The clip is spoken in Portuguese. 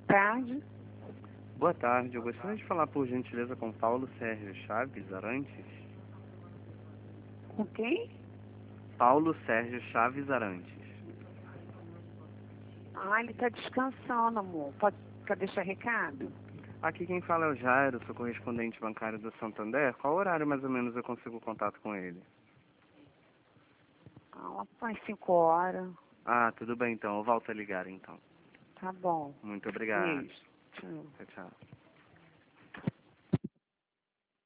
tarde. Boa tarde, eu gostaria de falar por gentileza com Paulo Sérgio Chaves Arantes. Com quem? Paulo Sérgio Chaves Arantes. Ah, ele tá descansando, amor. Quer deixar recado? Aqui quem fala é o Jairo, sou correspondente bancário do Santander. Qual horário mais ou menos eu consigo contato com ele? Ah, umas 5 horas. Ah, tudo bem então, eu volto a ligar então. Tá bom. Muito obrigado. Beijo. Tchau. Tchau, tchau.